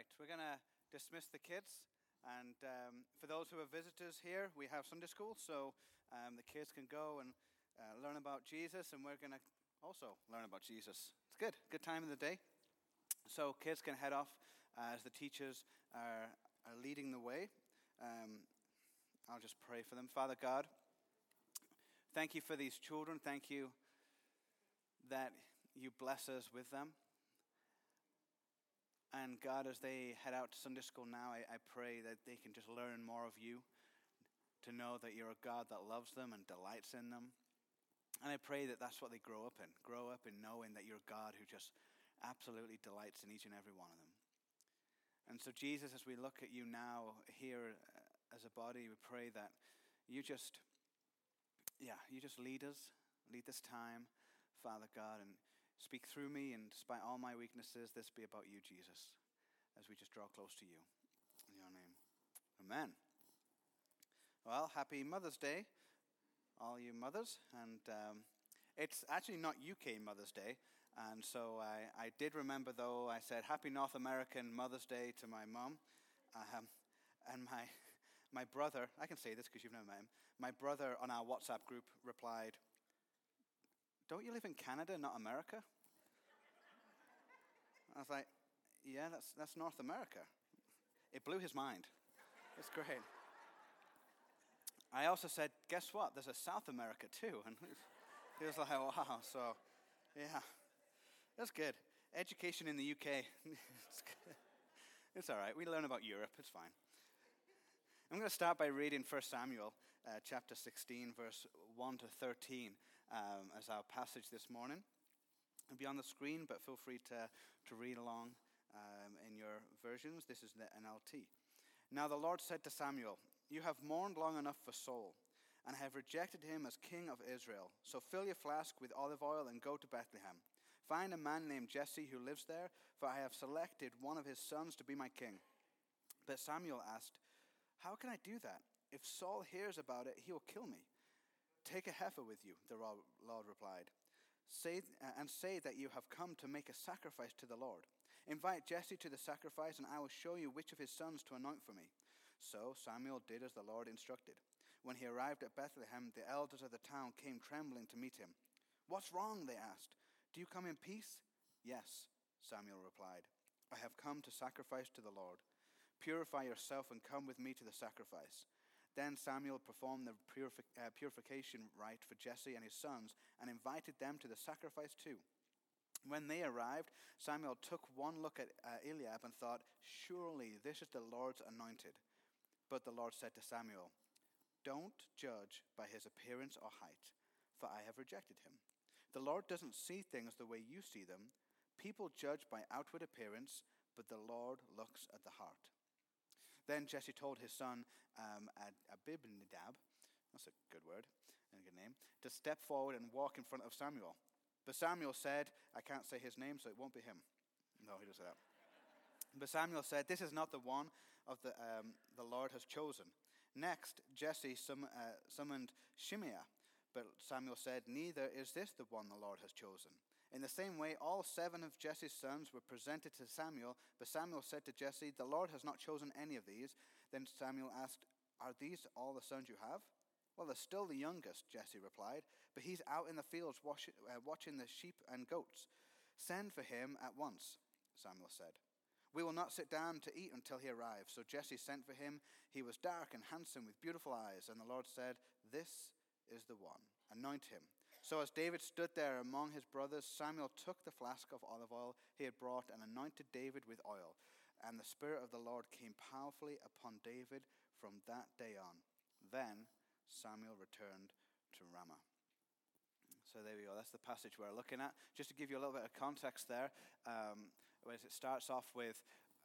Right, we're going to dismiss the kids. And for those who are visitors here, we have Sunday school, so the kids can go and learn about Jesus, and we're going to also learn about Jesus. It's good time of the day. So kids can head off as the teachers are leading the way. I'll just pray for them. Father God, thank you for these children. Thank you that you bless us with them. And God, as they head out to Sunday school now, I pray that they can just learn more of you, to know that you're a God that loves them and delights in them. And I pray that that's what they grow up in knowing that you're a God who just absolutely delights in each and every one of them. And so Jesus, as we look at you now here as a body, we pray that you just lead us, lead this time, Father God, and speak through me, and despite all my weaknesses, this be about you, Jesus, as we just draw close to you. In your name, amen. Well, happy Mother's Day, all you mothers. And it's actually not UK Mother's Day. And so I did remember, though, I said Happy North American Mother's Day to my mum. And my brother, I can say this because you've never met him, my brother on our WhatsApp group replied, "Don't you live in Canada, not America?" I was like, yeah, that's North America. It blew his mind. It's great. I also said, guess what? There's a South America too. And he was like, wow. So, yeah, that's good. Education in the UK, it's good. It's all right. We learn about Europe. It's fine. I'm going to start by reading 1 Samuel chapter 16, verse 1 to 13 as our passage this morning. It'll be on the screen, but feel free to read along in your versions. This is the NLT. Now the Lord said to Samuel, "You have mourned long enough for Saul, and have rejected him as king of Israel. So fill your flask with olive oil and go to Bethlehem. Find a man named Jesse who lives there, for I have selected one of his sons to be my king." But Samuel asked, "How can I do that? If Saul hears about it, he will kill me." "Take a heifer with you," the Lord replied. Say that you have come to make a sacrifice to the Lord. Invite Jesse to the sacrifice, and I will show you which of his sons to anoint for me." So Samuel did as the Lord instructed. When he arrived at Bethlehem, the elders of the town came trembling to meet him. "What's wrong?" they asked. "Do you come in peace?" "Yes," Samuel replied. "I have come to sacrifice to the Lord. Purify yourself and come with me to the sacrifice." Then Samuel performed the purification rite for Jesse and his sons and invited them to the sacrifice too. When they arrived, Samuel took one look at Eliab and thought, "Surely this is the Lord's anointed." But the Lord said to Samuel, "Don't judge by his appearance or height, for I have rejected him. The Lord doesn't see things the way you see them. People judge by outward appearance, but the Lord looks at the heart." Then Jesse told his son Abinadab, that's a good word and a good name, to step forward and walk in front of Samuel. But Samuel said, I can't say his name, so it won't be him. No, he doesn't say that. But Samuel said, "This is not the one of the Lord has chosen." Next, Jesse summoned Shimea. But Samuel said, "Neither is this the one the Lord has chosen." In the same way, all 7 of Jesse's sons were presented to Samuel, but Samuel said to Jesse, "The Lord has not chosen any of these." Then Samuel asked, "Are these all the sons you have?" "Well, they're still the youngest," Jesse replied, "but he's out in the fields watching the sheep and goats." "Send for him at once," Samuel said. "We will not sit down to eat until he arrives." So Jesse sent for him. He was dark and handsome with beautiful eyes, and the Lord said, "This is the one. Anoint him." So as David stood there among his brothers, Samuel took the flask of olive oil he had brought and anointed David with oil. And the Spirit of the Lord came powerfully upon David from that day on. Then Samuel returned to Ramah. So there we go. That's the passage we're looking at. Just to give you a little bit of context there, as it starts off with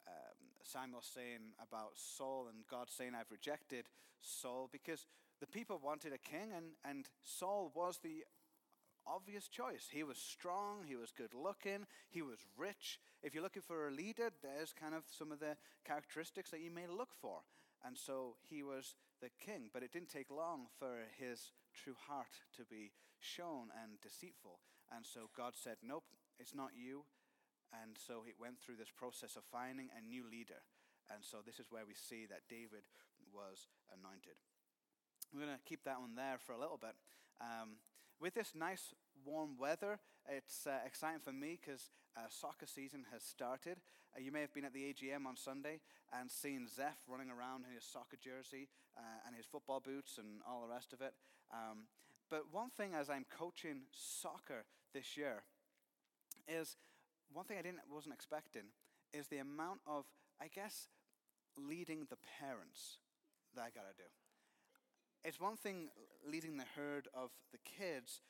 Samuel saying about Saul and God saying, "I've rejected Saul," because the people wanted a king, and Saul was the obvious choice. He was strong, he was good looking, he was rich. If you're looking for a leader, there's kind of some of the characteristics that you may look for. And so he was the king, but it didn't take long for his true heart to be shown and deceitful. And so God said, "Nope, it's not you." And so he went through this process of finding a new leader. And so this is where we see that David was anointed. We're going to keep that one there for a little bit. With this nice warm weather, it's exciting for me because soccer season has started. You may have been at the AGM on Sunday and seen Zeph running around in his soccer jersey and his football boots and all the rest of it. But one thing as I'm coaching soccer this year is, one thing I wasn't expecting is the amount of, I guess, leading the parents that I got to do. It's one thing leading the herd of the kids,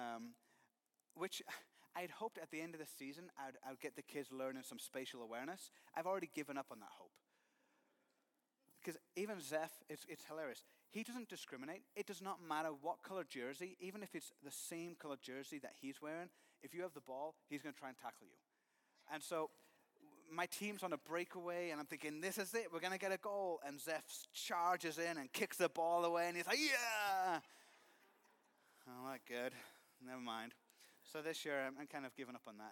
which I'd hoped at the end of the season I'd get the kids learning some spatial awareness. I've already given up on that hope. Because even Zeph, it's hilarious. He doesn't discriminate. It does not matter what color jersey, even if it's the same color jersey that he's wearing, if you have the ball, he's going to try and tackle you. And so my team's on a breakaway, and I'm thinking, this is it, we're going to get a goal. And Zeph charges in and kicks the ball away, and he's like, yeah! Oh, not good. Never mind. So this year, I'm kind of giving up on that.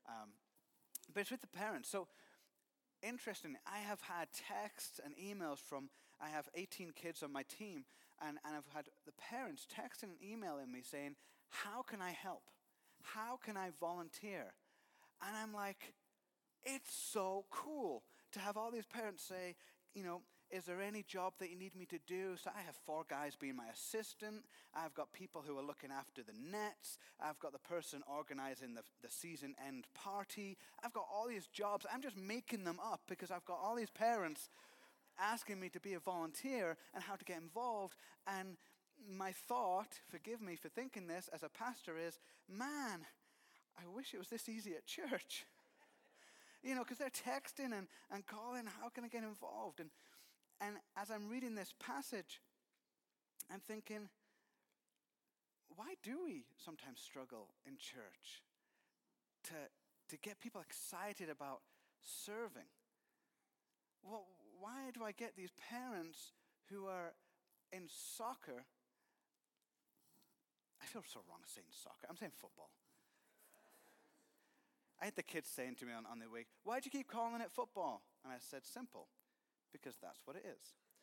But it's with the parents. So, interesting, I have had texts and emails from, I have 18 kids on my team, and I've had the parents texting and emailing me saying, how can I help? How can I volunteer? And I'm like, it's so cool to have all these parents say, is there any job that you need me to do? So I have 4 guys being my assistant. I've got people who are looking after the nets. I've got the person organizing the season end party. I've got all these jobs. I'm just making them up because I've got all these parents asking me to be a volunteer and how to get involved. And my thought, forgive me for thinking this as a pastor, is, man, I wish it was this easy at church. Because they're texting and calling, how can I get involved? And as I'm reading this passage, I'm thinking, why do we sometimes struggle in church to get people excited about serving? Well, why do I get these parents who are in soccer? I feel so wrong saying soccer. I'm saying football. I had the kids saying to me on the week, why'd you keep calling it football? And I said, simple, because that's what it is.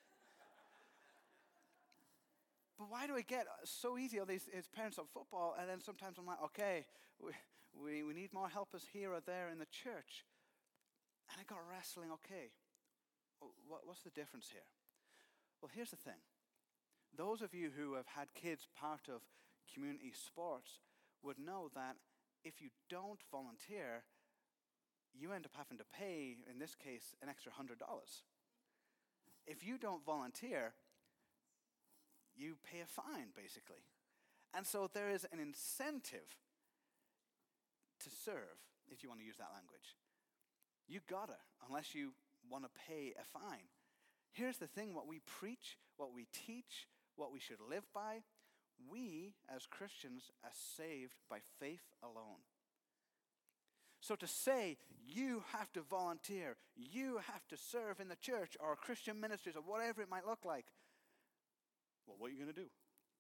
But why do I get so easy all these parents of football, and then sometimes I'm like, okay, we need more helpers here or there in the church. And I got wrestling, okay, what's the difference here? Well, here's the thing. Those of you who have had kids part of community sports would know that if you don't volunteer, you end up having to pay, in this case, an extra $100. If you don't volunteer, you pay a fine, basically. And so there is an incentive to serve, if you want to use that language. You gotta, unless you want to pay a fine. Here's the thing, what we preach, what we teach, what we should live by, we as Christians are saved by faith alone. So to say you have to volunteer, you have to serve in the church or Christian ministries or whatever it might look like, well, what are you going to do?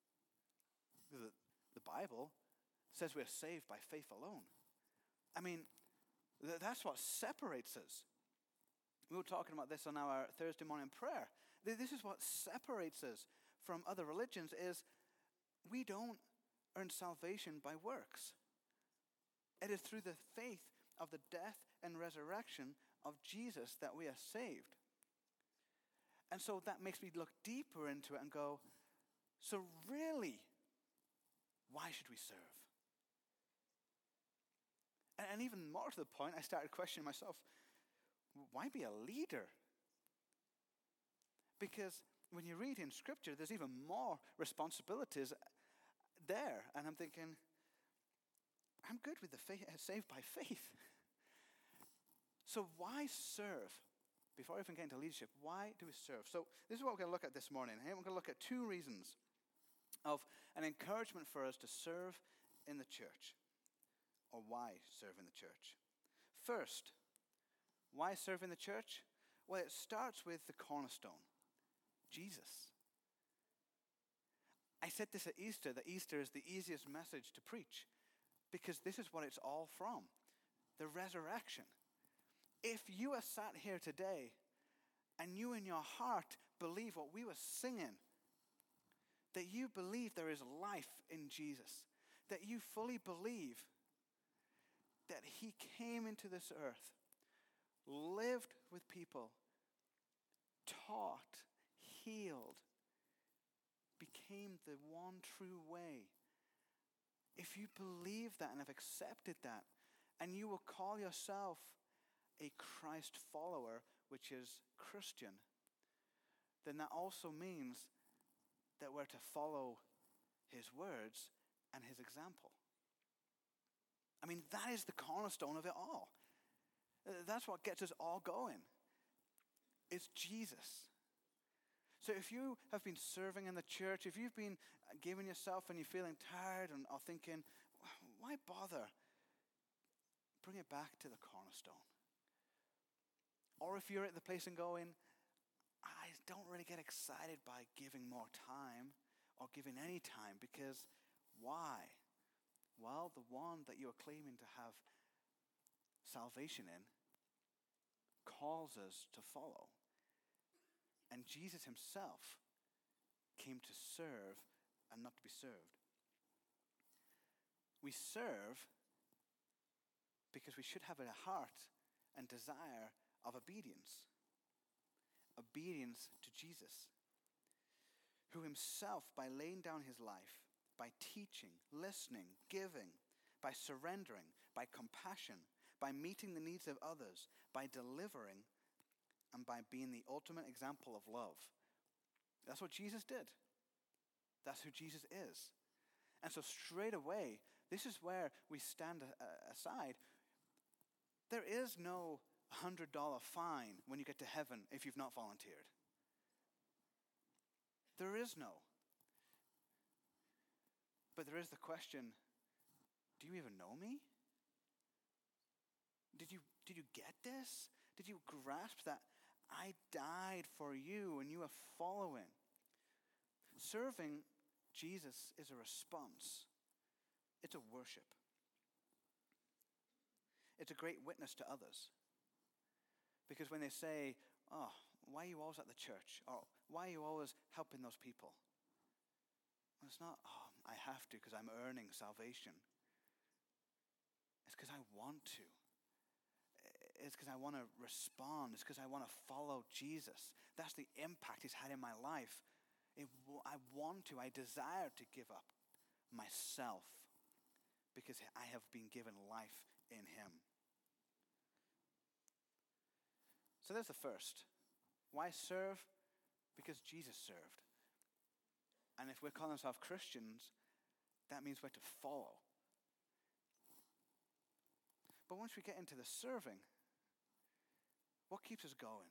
The Bible says we're saved by faith alone. I mean, that's what separates us. We were talking about this on our Thursday morning prayer. This is what separates us from other religions is we don't earn salvation by works. It is through the faith of the death and resurrection of Jesus that we are saved. And so that makes me look deeper into it and go, so really, why should we serve? And even more to the point, I started questioning myself, why be a leader? Because when you read in Scripture, there's even more responsibilities there. And I'm thinking, I'm good with the faith, saved by faith. So why serve? Before I even get into leadership, why do we serve? So this is what we're going to look at this morning. We're going to look at 2 reasons of an encouragement for us to serve in the church, or why serve in the church. First, why serve in the church? Well, it starts with the cornerstone, Jesus. I said this at Easter, that Easter is the easiest message to preach because this is what it's all from. the resurrection. If you are sat here today and you in your heart believe what we were singing, that you believe there is life in Jesus, that you fully believe that he came into this earth, lived with people, taught, healed, became the one true way. If you believe that and have accepted that, and you will call yourself a Christ follower, which is Christian, then that also means that we're to follow his words and his example. I mean, that is the cornerstone of it all. That's what gets us all going. It's Jesus. So if you have been serving in the church, if you've been giving yourself and you're feeling tired or thinking, why bother? Bring it back to the cornerstone. Or if you're at the place and going, I don't really get excited by giving more time or giving any time, because why? Well, the one that you're claiming to have salvation in calls us to follow. And Jesus himself came to serve and not to be served. We serve because we should have a heart and desire of obedience. Obedience to Jesus, who himself, by laying down his life, by teaching, listening, giving, by surrendering, by compassion, by meeting the needs of others, by delivering, and by being the ultimate example of love. That's what Jesus did. That's who Jesus is. And so straight away, this is where we stand aside. There is no $100 fine when you get to heaven if you've not volunteered. There is no. But there is the question, do you even know me? Did you get this? Did you grasp that I died for you and you are following? Serving Jesus is a response. It's a worship. It's a great witness to others. Because when they say, oh, why are you always at the church? Or why are you always helping those people? Well, it's not, oh, I have to because I'm earning salvation. It's because I want to. It's because I want to respond. It's because I want to follow Jesus. That's the impact he's had in my life. I want to, I desire to give up myself because I have been given life in him. So there's the first. Why serve? Because Jesus served. And if we're calling ourselves Christians, that means we're to follow. But once we get into the serving, what keeps us going?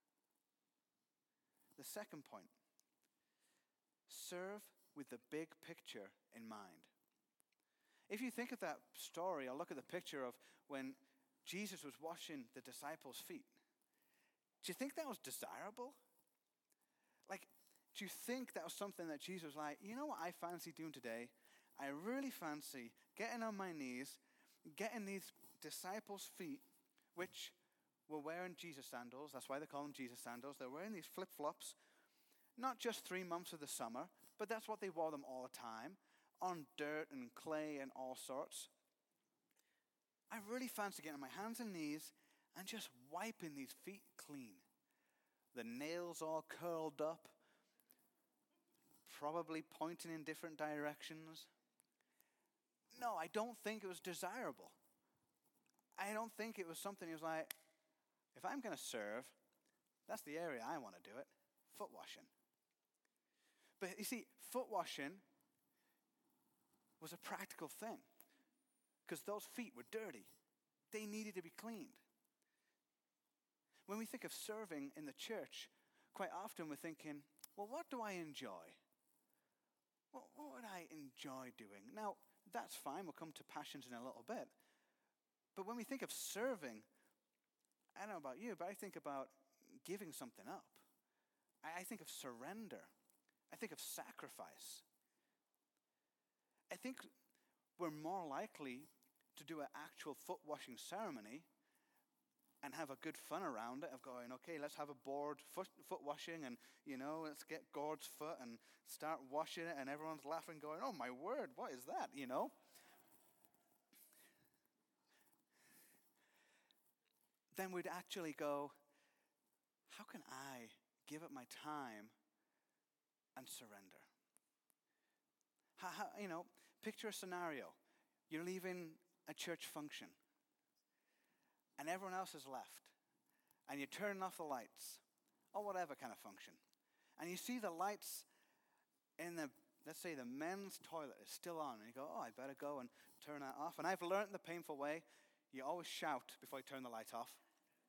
The second point. Serve with the big picture in mind. If you think of that story, or look at the picture of when Jesus was washing the disciples' feet, do you think that was desirable? Like, do you think that was something that Jesus was like, you know what I fancy doing today? I really fancy getting on my knees, getting these disciples' feet, which were wearing Jesus sandals. That's why they call them Jesus sandals. They're wearing these flip-flops, not just 3 months of the summer, but that's what they wore them all the time, on dirt and clay and all sorts. I really fancy getting on my hands and knees and just wiping these feet clean. The nails all curled up, probably pointing in different directions. No, I don't think it was desirable. I don't think it was something he was like, if I'm going to serve, that's the area I want to do it, foot washing. But you see, foot washing was a practical thing because those feet were dirty. They needed to be cleaned. When we think of serving in the church, quite often we're thinking, well, what do I enjoy? What would I enjoy doing? Now, that's fine. We'll come to passions in a little bit. But when we think of serving, I don't know about you, but I think about giving something up. I think of surrender. I think of sacrifice. I think we're more likely to do an actual foot washing ceremony and have a good fun around it of going, okay, let's have a board foot washing and, let's get Gord's foot and start washing it, and everyone's laughing going, oh my word, what is that, Then we'd actually go, how can I give up my time and surrender? Picture a scenario. You're leaving a church function, and everyone else has left, and you're turning off the lights, or whatever kind of function, and you see the lights in let's say the men's toilet is still on, and you go, oh, I better go and turn that off. And I've learned the painful way, you always shout before you turn the light off.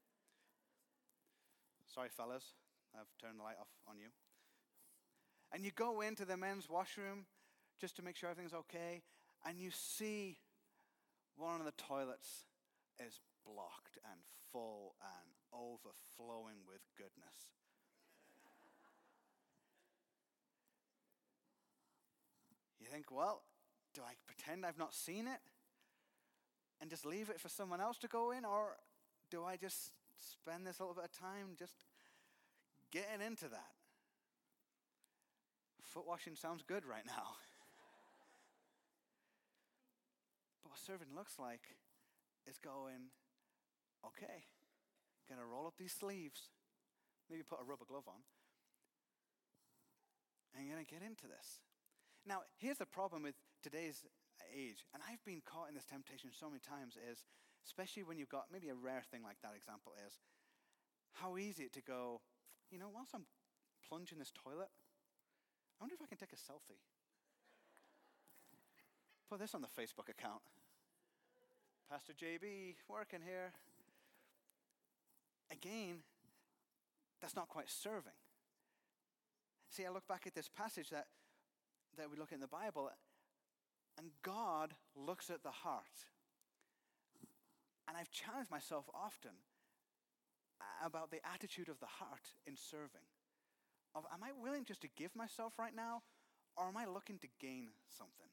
Sorry, fellas, I've turned the light off on you. And you go into the men's washroom just to make sure everything's okay, and you see one of the toilets is blocked and full and overflowing with goodness. You think, well, do I pretend I've not seen it and just leave it for someone else to go in, or do I just spend this little bit of time just getting into that? Foot washing sounds good right now. But what serving looks like is going, okay, gonna roll up these sleeves, maybe put a rubber glove on, and you're gonna get into this. Now, here's the problem with today's age, and I've been caught in this temptation so many times, is, especially when you've got maybe a rare thing like that example, is how easy it to go, whilst I'm plunging this toilet, I wonder if I can take a selfie. Put this on the Facebook account. Pastor JB working here. Again, that's not quite serving. See, I look back at this passage that we look in the Bible, and God looks at the heart. And I've challenged myself often about the attitude of the heart in serving. Am I willing just to give myself right now, or am I looking to gain something?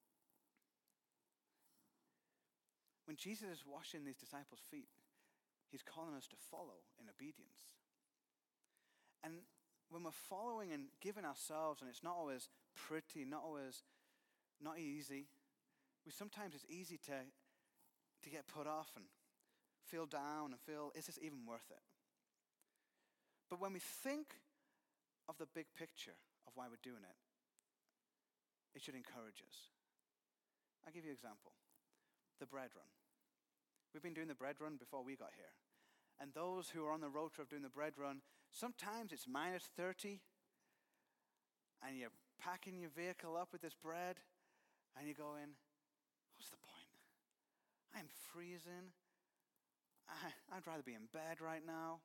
When Jesus is washing these disciples' feet, he's calling us to follow in obedience. And when we're following and giving ourselves, and it's not always pretty, not easy, sometimes it's easy to get put off and feel down and feel, is this even worth it? But when we think of the big picture of why we're doing it, it should encourage us. I'll give you an example. The bread run. We've been doing the bread run before we got here. And those who are on the road trip doing the bread run, sometimes it's -30, and you're packing your vehicle up with this bread, and you're going, what's the point? I'm freezing. I'd rather be in bed right now.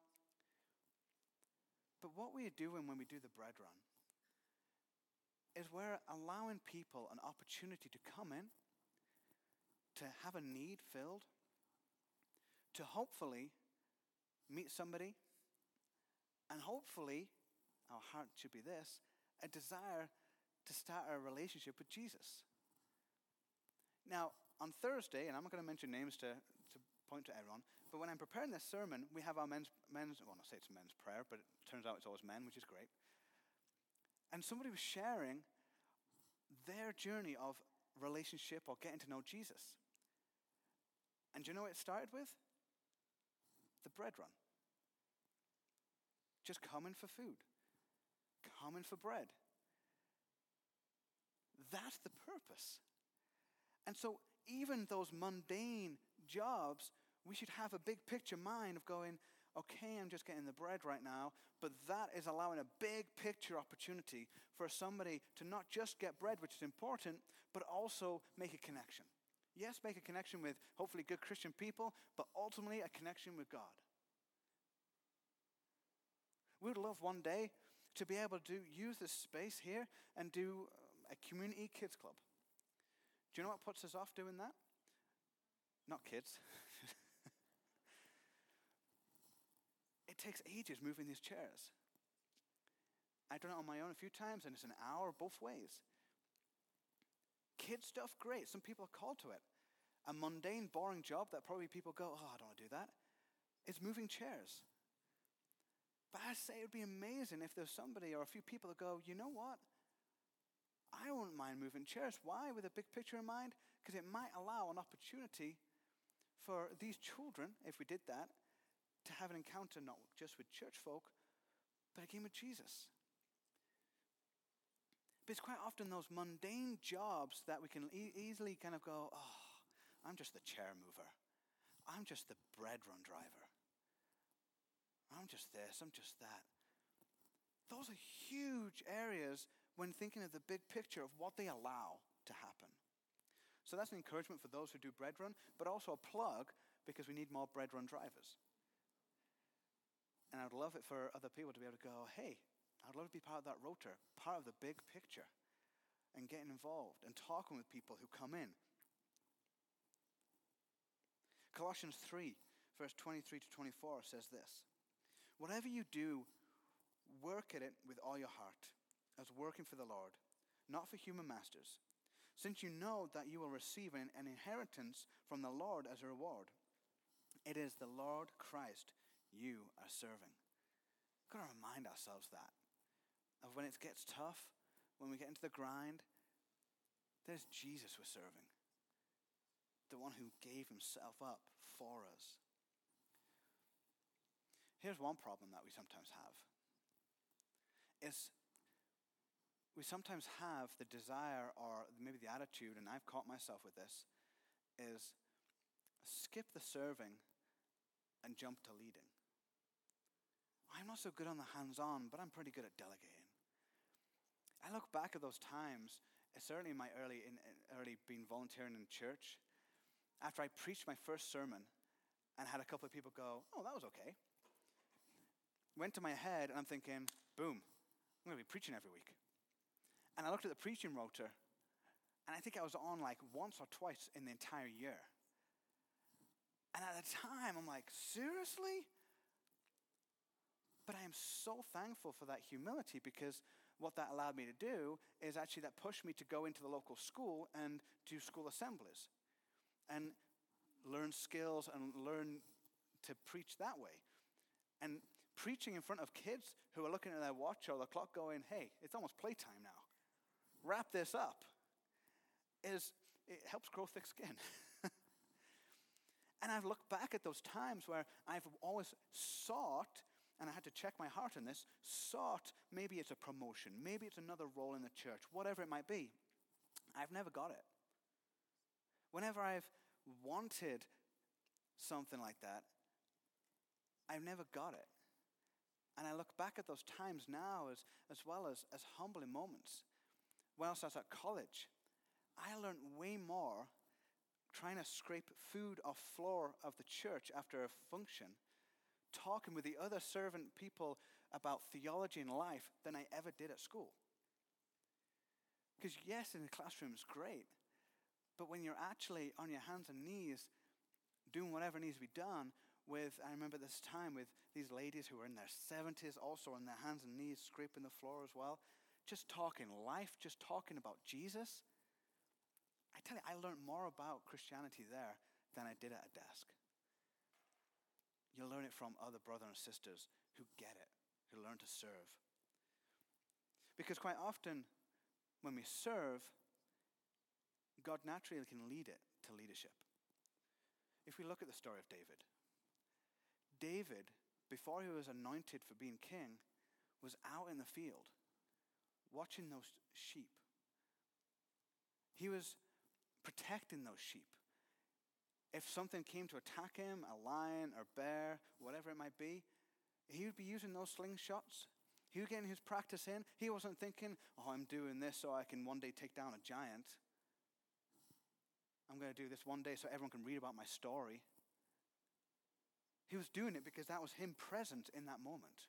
But what we're doing when we do the bread run is we're allowing people an opportunity to come in, to have a need filled, to hopefully meet somebody, and hopefully, our heart should be this, a desire to start a relationship with Jesus. Now, on Thursday, and I'm not going to mention names to point to everyone, but when I'm preparing this sermon, we have our men's, well, not say it's men's prayer, but it turns out it's always men, which is great. And somebody was sharing their journey of relationship or getting to know Jesus. And do you know what it started with? The bread run. Just coming for food. Coming for bread. That's the purpose. And so even those mundane jobs, we should have a big picture mind of going, okay, I'm just getting the bread right now, but that is allowing a big picture opportunity for somebody to not just get bread, which is important, but also make a connection. Yes, make a connection with hopefully good Christian people, but ultimately a connection with God. We would love one day to be able to use this space here and do a community kids club. Do you know what puts us off doing that? Not kids. It takes ages moving these chairs. I've done it on my own a few times, and it's an hour both ways. Kid stuff, great. Some people are called to it. A mundane, boring job that probably people go, oh, I don't want to do that, is moving chairs. But I say it would be amazing if there's somebody or a few people that go, you know what? I wouldn't mind moving chairs. Why? With a big picture in mind? Because it might allow an opportunity for these children, if we did that, to have an encounter not just with church folk, but again with Jesus. But it's quite often those mundane jobs that we can easily kind of go, oh, I'm just the chair mover. I'm just the bread run driver. I'm just this, I'm just that. Those are huge areas when thinking of the big picture of what they allow to happen. So that's an encouragement for those who do bread run, but also a plug because we need more bread run drivers. And I'd love it for other people to be able to go, hey, I'd love to be part of that rotor, part of the big picture, and getting involved and talking with people who come in. Colossians 3, verse 23 to 24 says this. Whatever you do, work at it with all your heart, as working for the Lord, not for human masters, since you know that you will receive an inheritance from the Lord as a reward. It is the Lord Christ you are serving. We've got to remind ourselves that. Of when it gets tough, when we get into the grind, there's Jesus we're serving. The one who gave himself up for us. Here's one problem that we sometimes have. Is we sometimes have the desire or maybe the attitude, and I've caught myself with this, is skip the serving and jump to leading. I'm not so good on the hands-on, but I'm pretty good at delegating. I look back at those times, certainly in my early being volunteering in church, after I preached my first sermon and had a couple of people go, oh, that was okay. Went to my head and I'm thinking, boom, I'm going to be preaching every week. And I looked at the preaching rotor and I think I was on like once or twice in the entire year. And at the time I'm like, seriously? But I am so thankful for that humility because what that allowed me to do is actually that pushed me to go into the local school and do school assemblies and learn skills and learn to preach that way. And preaching in front of kids who are looking at their watch or the clock going, hey, it's almost playtime now. Wrap this up. It helps grow thick skin. And I've looked back at those times where I've always sought, and I had to check my heart on this, sought maybe it's a promotion, maybe it's another role in the church, whatever it might be. I've never got it. Whenever I've wanted something like that, I've never got it. And I look back at those times now as well as humbling moments. Whilst I was at college, I learned way more trying to scrape food off the floor of the church after a function, talking with the other servant people about theology and life than I ever did at school. Because yes, in the classroom it's great, but when you're actually on your hands and knees doing whatever needs to be done, I remember this time with these ladies who were in their 70s, also on their hands and knees, scraping the floor as well, just talking life, just talking about Jesus. I tell you, I learned more about Christianity there than I did at a desk. You learn it from other brothers and sisters who get it, who learn to serve. Because quite often, when we serve, God naturally can lead it to leadership. If we look at the story of David, before he was anointed for being king, was out in the field watching those sheep. He was protecting those sheep. If something came to attack him, a lion or bear, whatever it might be, he would be using those slingshots. He was getting his practice in. He wasn't thinking, oh, I'm doing this so I can one day take down a giant. I'm going to do this one day so everyone can read about my story. He was doing it because that was him present in that moment.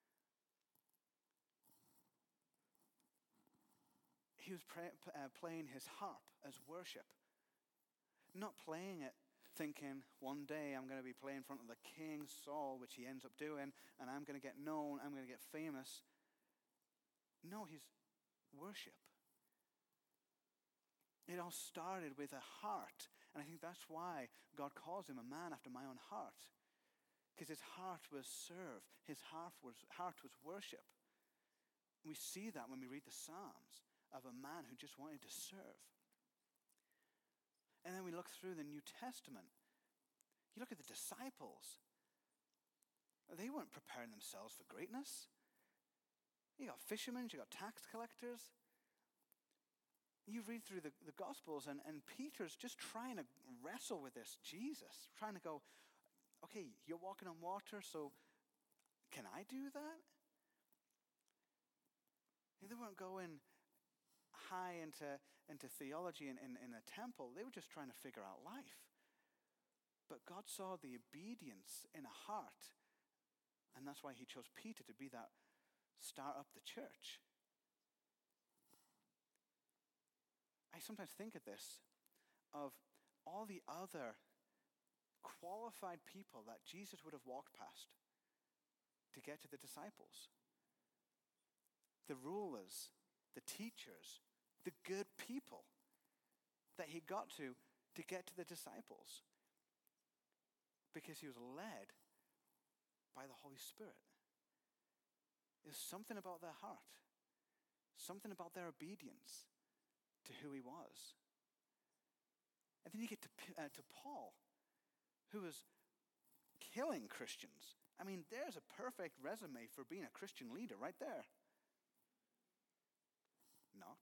He was playing his harp as worship. Not playing it thinking, one day I'm going to be playing in front of the king, Saul, which he ends up doing, and I'm going to get known, I'm going to get famous. No, he's worship. It all started with a heart And I think that's why God calls him a man after my own heart. Because his heart was serve. His heart was worship. We see that when we read the Psalms of a man who just wanted to serve. And then we look through the New Testament. You look at the disciples. They weren't preparing themselves for greatness. You got fishermen, you got tax collectors. You read through the Gospels and Peter's just trying to wrestle with this Jesus. Trying to go, okay, you're walking on water, so can I do that? They weren't going high into theology in a temple. They were just trying to figure out life. But God saw the obedience in a heart, and that's why he chose Peter to be that start up the church. I sometimes think of this, of all the other qualified people that Jesus would have walked past to get to the disciples. The rulers, the teachers, the good people that he got to get to the disciples. Because he was led by the Holy Spirit. There's something about their heart, something about their obedience to who he was. And then you get to Paul, who was killing Christians. I mean, there's a perfect resume for being a Christian leader right there. Not.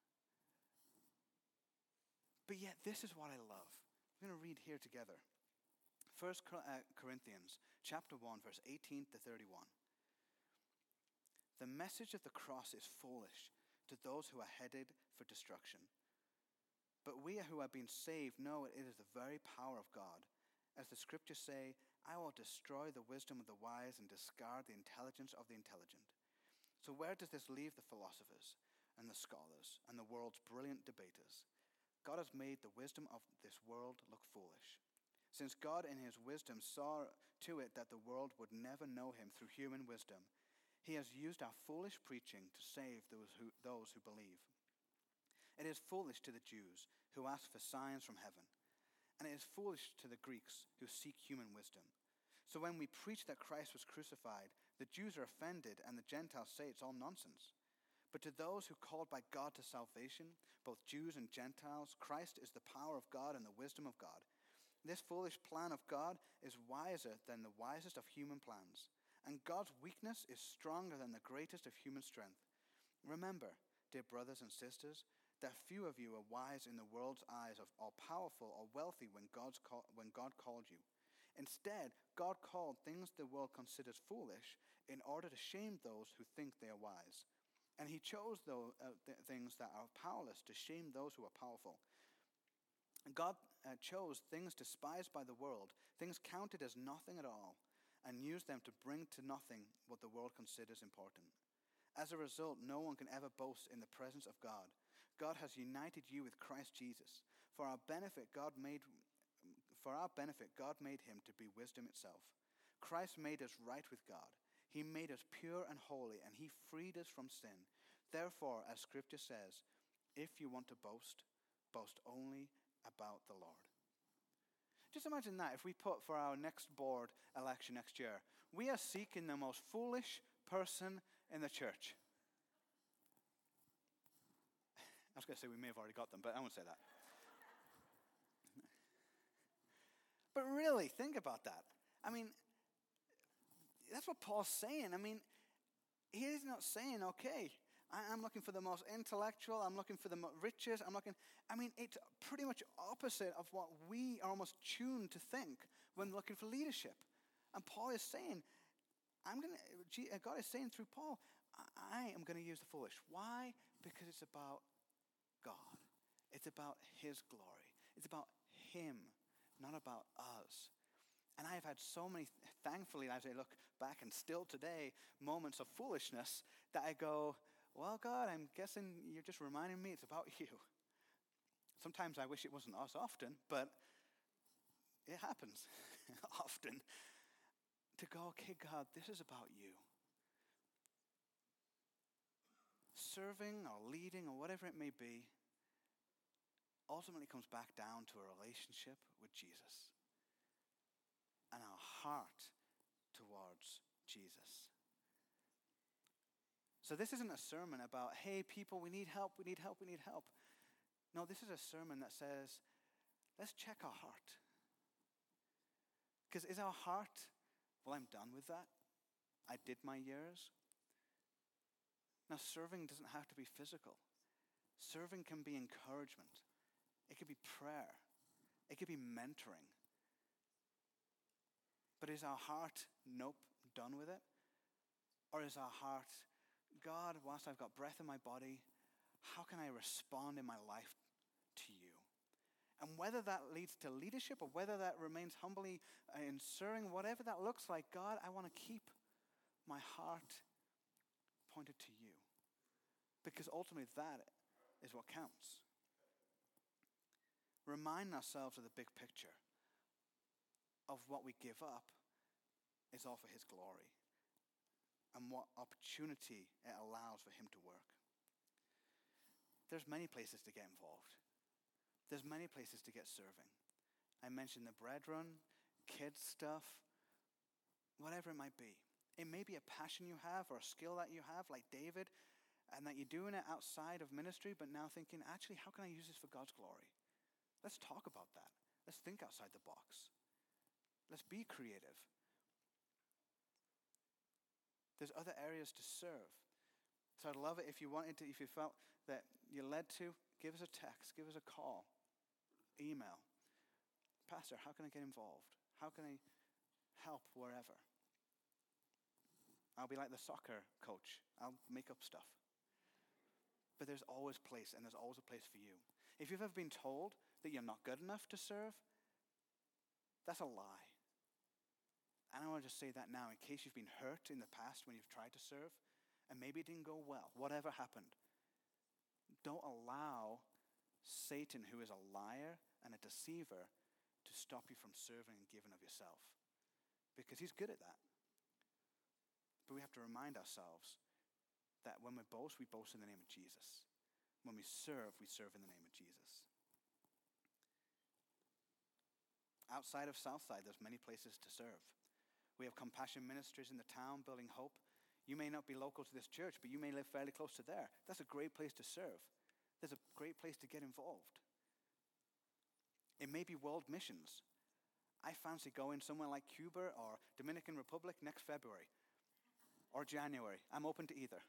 But yet, this is what I love. I'm going to read here together. 1 Corinthians chapter 1, verse 18 to 31. The message of the cross is foolish to those who are headed for destruction. But we who have been saved know it is the very power of God. As the scriptures say, I will destroy the wisdom of the wise and discard the intelligence of the intelligent. So where does this leave the philosophers and the scholars and the world's brilliant debaters? God has made the wisdom of this world look foolish. Since God in his wisdom saw to it that the world would never know him through human wisdom, he has used our foolish preaching to save those who believe. It is foolish to the Jews who ask for signs from heaven, and it is foolish to the Greeks who seek human wisdom. So when we preach that Christ was crucified, the Jews are offended and the Gentiles say it's all nonsense. But to those who are called by God to salvation, both Jews and Gentiles, Christ is the power of God and the wisdom of God. This foolish plan of God is wiser than the wisest of human plans, and God's weakness is stronger than the greatest of human strength. Remember, dear brothers and sisters, that few of you are wise in the world's eyes, or powerful or wealthy when God called you. Instead, God called things the world considers foolish in order to shame those who think they are wise. And he chose those things that are powerless to shame those who are powerful. God chose things despised by the world, things counted as nothing at all, and used them to bring to nothing what the world considers important. As a result, no one can ever boast in the presence of God. God has united you with Christ Jesus. For our benefit, God made him to be wisdom itself. Christ made us right with God. He made us pure and holy, and he freed us from sin. Therefore, as Scripture says, if you want to boast, boast only about the Lord. Just imagine that if we put for our next board election next year, we are seeking the most foolish person in the church. I was going to say we may have already got them, but I won't say that. But really, think about that. I mean, that's what Paul's saying. I mean, he is not saying, okay, I'm looking for the most intellectual, I'm looking for the richest, it's pretty much opposite of what we are almost tuned to think when looking for leadership. And Paul is saying, God is saying through Paul, I am going to use the foolish. Why? Because it's about God. It's about his glory. It's about him, not about us. And I have had so many, thankfully, as I look back and still today, moments of foolishness that I go, well, God, I'm guessing you're just reminding me it's about you. Sometimes I wish it wasn't us often, but it happens often. To go, okay, God, this is about you. Serving or leading or whatever it may be, ultimately comes back down to a relationship with Jesus and our heart towards Jesus. So this isn't a sermon about, hey, people, we need help, we need help, we need help. No, this is a sermon that says, let's check our heart. Because is our heart, well, I'm done with that. I did my years. Now, serving doesn't have to be physical. Serving can be encouragement. It could be prayer. It could be mentoring. But is our heart, nope, done with it? Or is our heart, God, whilst I've got breath in my body, how can I respond in my life to you? And whether that leads to leadership or whether that remains humbly in serving, whatever that looks like, God, I want to keep my heart pointed to you. Because ultimately that is what counts. Remind ourselves of the big picture of what we give up is all for his glory and what opportunity it allows for him to work. There's many places to get involved. There's many places to get serving. I mentioned the bread run, kids stuff, whatever it might be. It may be a passion you have or a skill that you have, like David, and that you're doing it outside of ministry, but now thinking, actually, how can I use this for God's glory? Let's talk about that. Let's think outside the box. Let's be creative. There's other areas to serve. So I'd love it if you wanted to, if you felt that you're led to, give us a text, give us a call, email. Pastor, how can I get involved? How can I help wherever? I'll be like the soccer coach. I'll make up stuff. But there's always place, and there's always a place for you. If you've ever been told that you're not good enough to serve, that's a lie. And I want to just say that now in case you've been hurt in the past when you've tried to serve, and maybe it didn't go well, whatever happened. Don't allow Satan, who is a liar and a deceiver, to stop you from serving and giving of yourself. Because he's good at that. But we have to remind ourselves that when we boast in the name of Jesus. When we serve in the name of Jesus. Outside of Southside, there's many places to serve. We have compassion ministries in the town, building hope. You may not be local to this church, but you may live fairly close to there. That's a great place to serve. There's a great place to get involved. It may be world missions. I fancy going somewhere like Cuba or Dominican Republic next February or January. I'm open to either.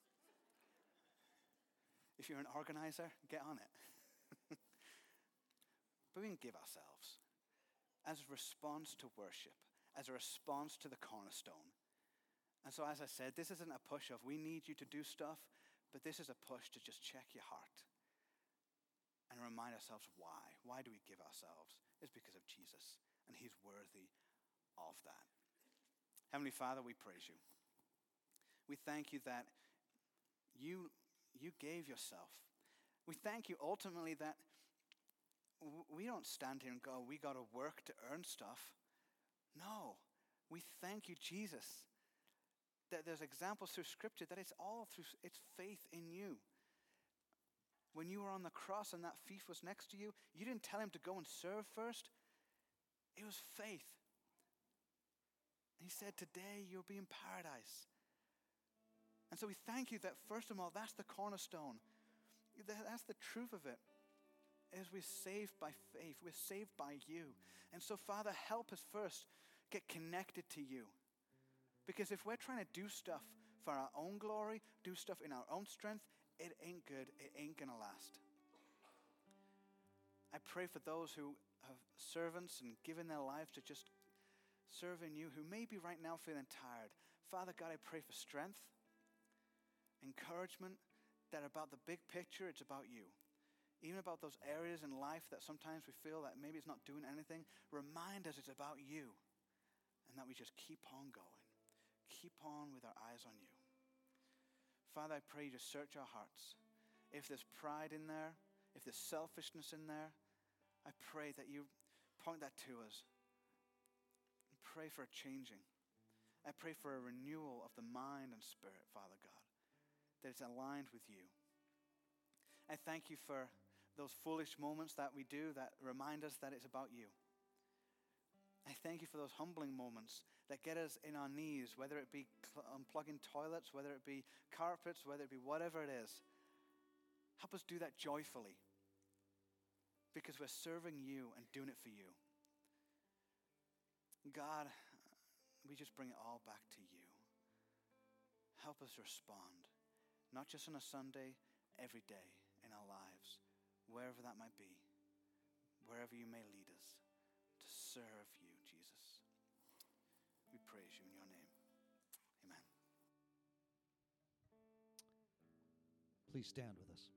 If you're an organizer, get on it. But we can give ourselves as a response to worship, as a response to the cornerstone. And so as I said, this isn't a push of we need you to do stuff, but this is a push to just check your heart and remind ourselves why. Why do we give ourselves? It's because of Jesus, and he's worthy of that. Heavenly Father, we praise you. We thank you that you gave yourself. We thank you ultimately that we don't stand here and go, we got to work to earn stuff. No, we thank you, Jesus, that there's examples through Scripture that it's faith in you. When you were on the cross and that thief was next to you, you didn't tell him to go and serve first. It was faith. And he said, today you'll be in paradise. And so we thank you that, first of all, that's the cornerstone. That's the truth of it, is we're saved by faith. We're saved by you. And so, Father, help us first get connected to you. Because if we're trying to do stuff for our own glory, do stuff in our own strength, it ain't good. It ain't going to last. I pray for those who have servants and given their lives to just serving you, who may be right now feeling tired. Father God, I pray for strength, encouragement, that about the big picture, it's about you. Even about those areas in life that sometimes we feel that maybe it's not doing anything, remind us it's about you. And that we just keep on going. Keep on with our eyes on you. Father, I pray you just search our hearts. If there's pride in there, if there's selfishness in there, I pray that you point that to us. And pray for a changing. I pray for a renewal of the mind and spirit, Father God, that it's aligned with you. I thank you for those foolish moments that we do that remind us that it's about you. I thank you for those humbling moments that get us in our knees, whether it be unplugging toilets, whether it be carpets, whether it be whatever it is. Help us do that joyfully because we're serving you and doing it for you. God, we just bring it all back to you. Help us respond, not just on a Sunday, every day in our lives, wherever that might be, wherever you may lead us, to serve you, Jesus. We praise you in your name. Amen. Please stand with us.